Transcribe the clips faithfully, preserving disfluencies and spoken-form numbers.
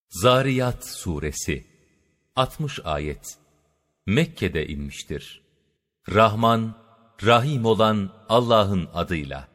Zariyat Suresi altmış ayet. Mekke'de inmiştir. Rahman, Rahim olan Allah'ın adıyla.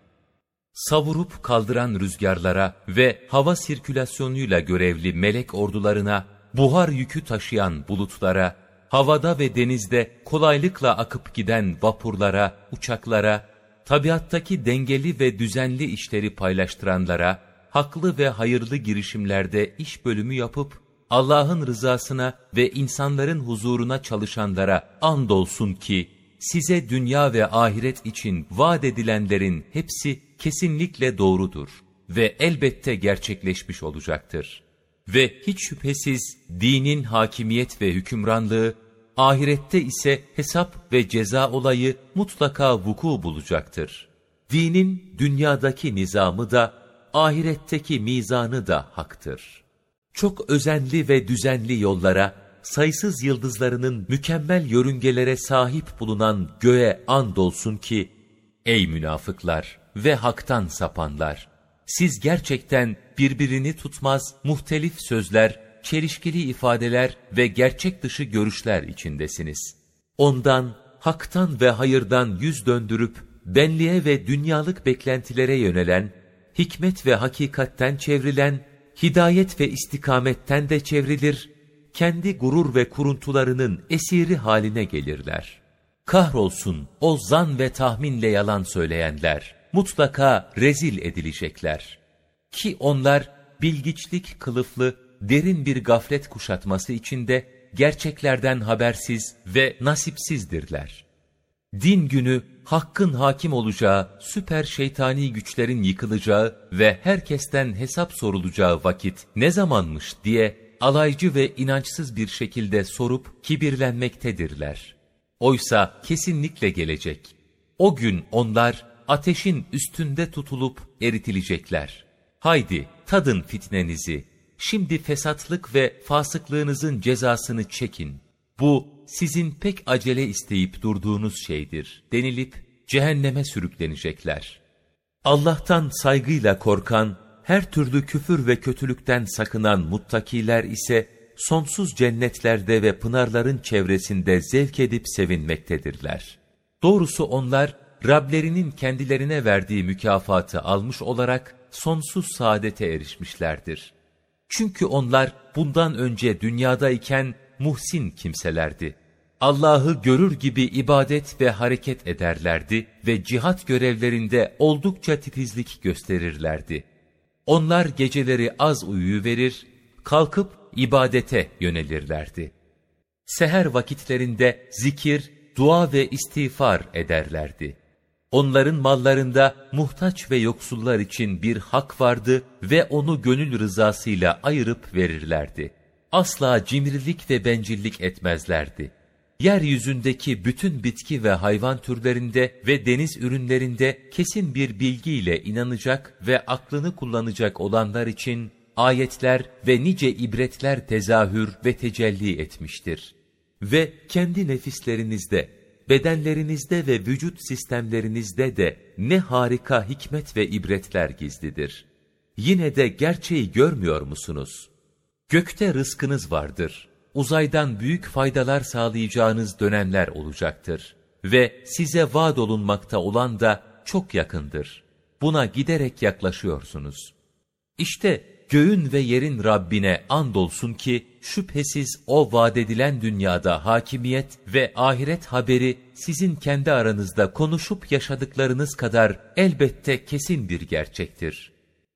Savurup kaldıran rüzgarlara ve hava sirkülasyonuyla görevli melek ordularına, buhar yükü taşıyan bulutlara, havada ve denizde kolaylıkla akıp giden vapurlara, uçaklara, tabiattaki dengeli ve düzenli işleri paylaştıranlara, haklı ve hayırlı girişimlerde iş bölümü yapıp, Allah'ın rızasına ve insanların huzuruna çalışanlara andolsun ki, size dünya ve ahiret için vaat edilenlerin hepsi kesinlikle doğrudur ve elbette gerçekleşmiş olacaktır. Ve hiç şüphesiz dinin hakimiyet ve hükümranlığı, ahirette ise hesap ve ceza olayı mutlaka vuku bulacaktır. Dinin dünyadaki nizamı da, ahiretteki mizanı da haktır. Çok özenli ve düzenli yollara, sayısız yıldızlarının mükemmel yörüngelere sahip bulunan göğe andolsun ki, ey münafıklar ve haktan sapanlar! Siz gerçekten birbirini tutmaz muhtelif sözler, çelişkili ifadeler ve gerçek dışı görüşler içindesiniz. Ondan, haktan ve hayırdan yüz döndürüp, benliğe ve dünyalık beklentilere yönelen, hikmet ve hakikatten çevrilen, hidayet ve istikametten de çevrilir, kendi gurur ve kuruntularının esiri haline gelirler. Kahrolsun o zan ve tahminle yalan söyleyenler, mutlaka rezil edilecekler. Ki onlar bilgiçlik kılıflı, derin bir gaflet kuşatması içinde gerçeklerden habersiz ve nasipsizdirler. Din günü, hakkın hakim olacağı, süper şeytani güçlerin yıkılacağı ve herkesten hesap sorulacağı vakit ne zamanmış diye alaycı ve inançsız bir şekilde sorup kibirlenmektedirler. Oysa kesinlikle gelecek. O gün onlar ateşin üstünde tutulup eritilecekler. Haydi tadın fitnenizi, şimdi fesatlık ve fasıklığınızın cezasını çekin. Bu sizin pek acele isteyip durduğunuz şeydir denilip cehenneme sürüklenecekler. Allah'tan saygıyla korkan, her türlü küfür ve kötülükten sakınan muttakiler ise sonsuz cennetlerde ve pınarların çevresinde zevk edip sevinmektedirler. Doğrusu onlar Rablerinin kendilerine verdiği mükafatı almış olarak sonsuz saadete erişmişlerdir. Çünkü onlar bundan önce dünyadayken muhsin kimselerdi. Allah'ı görür gibi ibadet ve hareket ederlerdi ve cihat görevlerinde oldukça titizlik gösterirlerdi. Onlar geceleri az uyuyuverir, kalkıp ibadete yönelirlerdi. Seher vakitlerinde zikir, dua ve istiğfar ederlerdi. Onların mallarında muhtaç ve yoksullar için bir hak vardı ve onu gönül rızasıyla ayırıp verirlerdi. Asla cimrilik ve bencillik etmezlerdi. Yeryüzündeki bütün bitki ve hayvan türlerinde ve deniz ürünlerinde kesin bir bilgiyle inanacak ve aklını kullanacak olanlar için ayetler ve nice ibretler tezahür ve tecelli etmiştir. Ve kendi nefislerinizde, bedenlerinizde ve vücut sistemlerinizde de ne harika hikmet ve ibretler gizlidir. Yine de gerçeği görmüyor musunuz? Gökte rızkınız vardır. Uzaydan büyük faydalar sağlayacağınız dönemler olacaktır. Ve size vaat olunmakta olan da çok yakındır. Buna giderek yaklaşıyorsunuz. İşte göğün ve yerin Rabbine andolsun ki, şüphesiz o vaat edilen dünyada hakimiyet ve ahiret haberi sizin kendi aranızda konuşup yaşadıklarınız kadar elbette kesin bir gerçektir.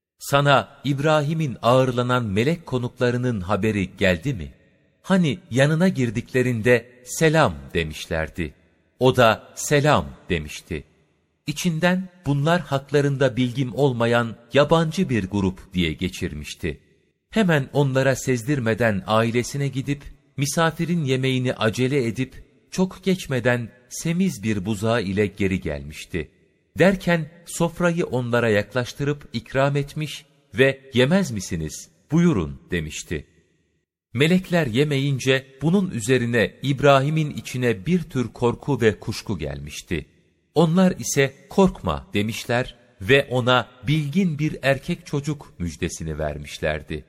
Sana İbrahim'in ağırlanan melek konuklarının haberi geldi mi? Hani yanına girdiklerinde selam demişlerdi. O da selam demişti. İçinden bunlar haklarında bilgim olmayan yabancı bir grup diye geçirmişti. Hemen onlara sezdirmeden ailesine gidip, misafirin yemeğini acele edip, çok geçmeden semiz bir buzağı ile geri gelmişti. Derken sofrayı onlara yaklaştırıp ikram etmiş ve yemez misiniz, buyurun demişti. Melekler yemeyince bunun üzerine İbrahim'in içine bir tür korku ve kuşku gelmişti. Onlar ise korkma demişler ve ona bilgin bir erkek çocuk müjdesini vermişlerdi.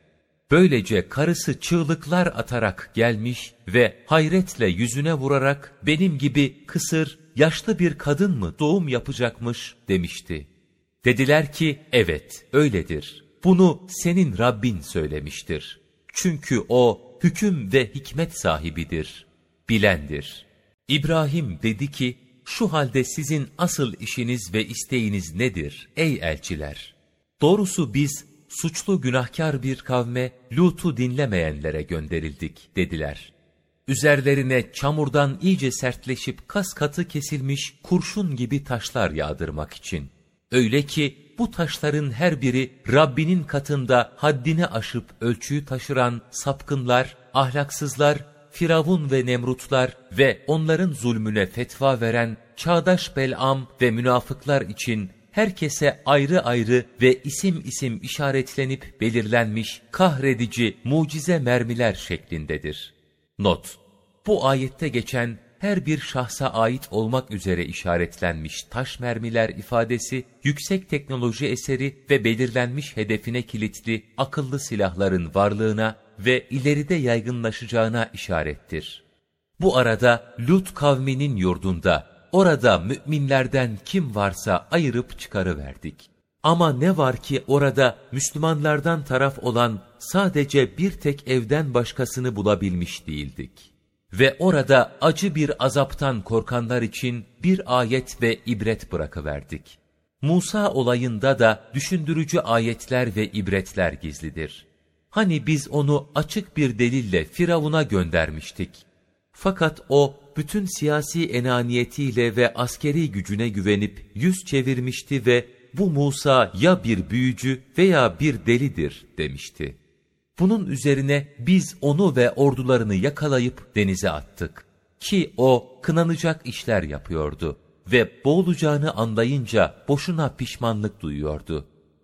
Böylece karısı çığlıklar atarak gelmiş ve hayretle yüzüne vurarak benim gibi kısır, yaşlı bir kadın mı doğum yapacakmış demişti. Dediler ki evet öyledir. Bunu senin Rabbin söylemiştir. Çünkü o hüküm ve hikmet sahibidir, bilendir. İbrahim dedi ki şu halde sizin asıl işiniz ve isteğiniz nedir ey elçiler? Doğrusu biz suçlu günahkar bir kavme Lut'u dinlemeyenlere gönderildik dediler. Üzerlerine çamurdan iyice sertleşip kas katı kesilmiş kurşun gibi taşlar yağdırmak için. Öyle ki bu taşların her biri Rabbinin katında haddini aşıp ölçüyü taşıran sapkınlar, ahlaksızlar, Firavun ve Nemrutlar ve onların zulmüne fetva veren çağdaş Bel'am ve münafıklar için herkese ayrı ayrı ve isim isim işaretlenip belirlenmiş kahredici mucize mermiler şeklindedir. Not: Bu ayette geçen her bir şahsa ait olmak üzere işaretlenmiş taş mermiler ifadesi, yüksek teknoloji eseri ve belirlenmiş hedefine kilitli akıllı silahların varlığına ve ileride yaygınlaşacağına işarettir. Bu arada Lut kavminin yurdunda, orada müminlerden kim varsa ayırıp çıkarıverdik. Ama ne var ki orada Müslümanlardan taraf olan sadece bir tek evden başkasını bulabilmiş değildik. Ve orada acı bir azaptan korkanlar için bir ayet ve ibret bırakıverdik. Musa olayında da düşündürücü ayetler ve ibretler gizlidir. Hani biz onu açık bir delille Firavun'a göndermiştik. Fakat o bütün siyasi enaniyetiyle ve askeri gücüne güvenip yüz çevirmişti ve bu Musa ya bir büyücü veya bir delidir demişti. Bunun üzerine biz onu ve ordularını yakalayıp denize attık. Ki o kınanacak işler yapıyordu ve boğulacağını anlayınca boşuna pişmanlık duyuyordu.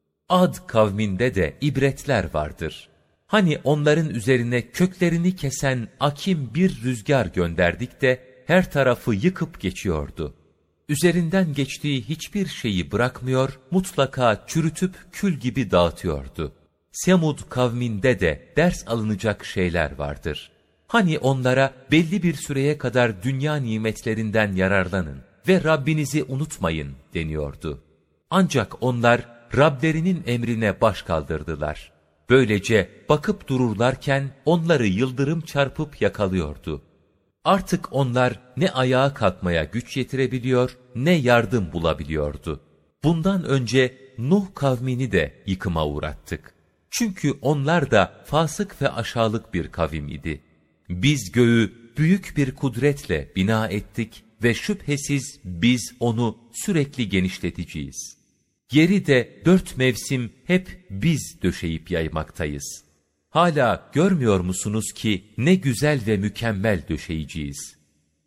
Ad kavminde de ibretler vardır. Hani onların üzerine köklerini kesen akim bir rüzgar gönderdik de her tarafı yıkıp geçiyordu. Üzerinden geçtiği hiçbir şeyi bırakmıyor, mutlaka çürütüp kül gibi dağıtıyordu. Semud kavminde de ders alınacak şeyler vardır. Hani onlara belli bir süreye kadar dünya nimetlerinden yararlanın ve Rabbinizi unutmayın deniyordu. Ancak onlar Rablerinin emrine baş kaldırdılar. Böylece bakıp dururlarken onları yıldırım çarpıp yakalıyordu. Artık onlar ne ayağa kalkmaya güç yetirebiliyor ne yardım bulabiliyordu. Bundan önce Nuh kavmini de yıkıma uğrattık. Çünkü onlar da fasık ve aşağılık bir kavim idi. Biz göğü büyük bir kudretle bina ettik ve şüphesiz biz onu sürekli genişleteceğiz. Yeri de dört mevsim hep biz döşeyip yaymaktayız. Hala görmüyor musunuz ki ne güzel ve mükemmel döşeyeceğiz?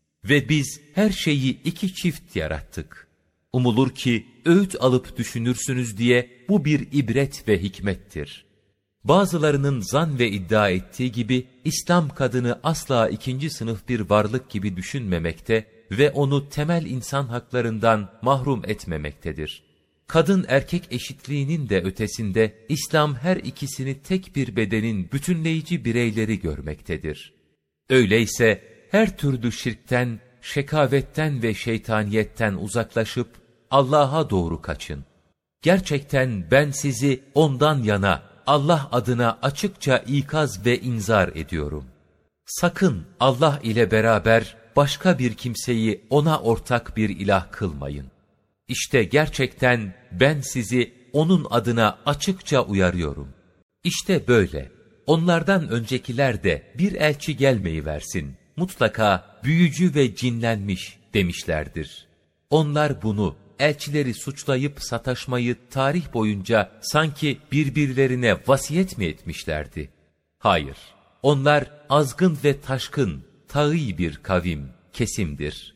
Ve biz her şeyi iki çift yarattık. Umulur ki öğüt alıp düşünürsünüz diye bu bir ibret ve hikmettir. Bazılarının zan ve iddia ettiği gibi İslam kadını asla ikinci sınıf bir varlık gibi düşünmemekte ve onu temel insan haklarından mahrum etmemektedir. Kadın erkek eşitliğinin de ötesinde İslam her ikisini tek bir bedenin bütünleyici bireyleri görmektedir. Öyleyse her türlü şirkten, şekavetten ve şeytaniyetten uzaklaşıp Allah'a doğru kaçın. Gerçekten ben sizi ondan yana, Allah adına açıkça ikaz ve inzar ediyorum. Sakın Allah ile beraber başka bir kimseyi ona ortak bir ilah kılmayın. İşte gerçekten ben sizi onun adına açıkça uyarıyorum. İşte böyle. Onlardan öncekiler de bir elçi gelmeyiversin. Mutlaka büyücü ve cinlenmiş demişlerdir. Onlar bunu, elçileri suçlayıp sataşmayı tarih boyunca sanki birbirlerine vasiyet mi etmişlerdi? Hayır. Onlar azgın ve taşkın, tağî bir kavim, kesimdir.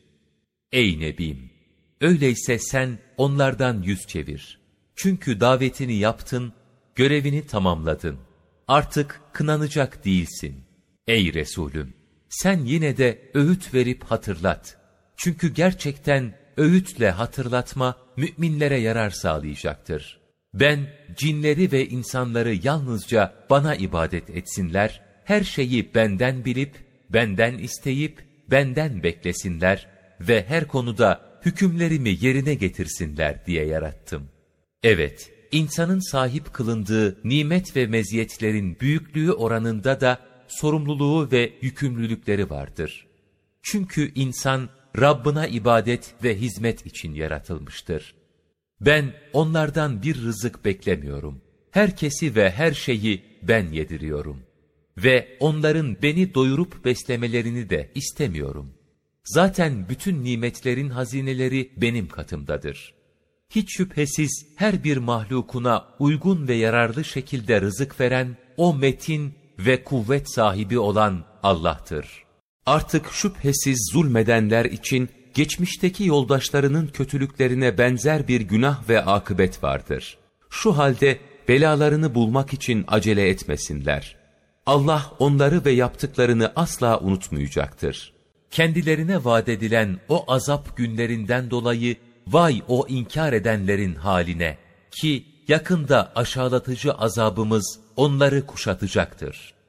Ey Nebim! Öyleyse sen onlardan yüz çevir. Çünkü davetini yaptın, görevini tamamladın. Artık kınanacak değilsin. Ey Resulüm! Sen yine de öğüt verip hatırlat. Çünkü gerçekten öğütle hatırlatma müminlere yarar sağlayacaktır. Ben cinleri ve insanları yalnızca bana ibadet etsinler, her şeyi benden bilip, benden isteyip, benden beklesinler ve her konuda hükümlerimi yerine getirsinler diye yarattım. Evet, insanın sahip kılındığı nimet ve meziyetlerin büyüklüğü oranında da sorumluluğu ve yükümlülükleri vardır. Çünkü insan Rabbına ibadet ve hizmet için yaratılmıştır. Ben onlardan bir rızık beklemiyorum. Herkesi ve her şeyi ben yediriyorum. Ve onların beni doyurup beslemelerini de istemiyorum. Zaten bütün nimetlerin hazineleri benim katımdadır. Hiç şüphesiz her bir mahlukuna uygun ve yararlı şekilde rızık veren, o metin ve kuvvet sahibi olan Allah'tır. Artık şüphesiz zulmedenler için geçmişteki yoldaşlarının kötülüklerine benzer bir günah ve akıbet vardır. Şu halde belalarını bulmak için acele etmesinler. Allah onları ve yaptıklarını asla unutmayacaktır. Kendilerine vaat edilen o azap günlerinden dolayı vay o inkar edenlerin haline ki yakında aşağılatıcı azabımız onları kuşatacaktır.